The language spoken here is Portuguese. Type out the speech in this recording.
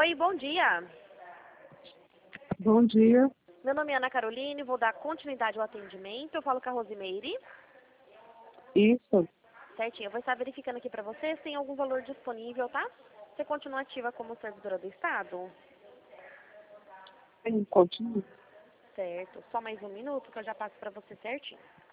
Oi, bom dia. Bom dia. Meu nome é Ana Caroline, vou dar continuidade ao atendimento. Eu falo com a Rosimeire. Isso. Certinho, eu vou estar verificando aqui para você se tem algum valor disponível, tá? Você continua ativa como servidora do Estado? Sim, continue. Certo. Só mais um minuto que eu já passo para você certinho.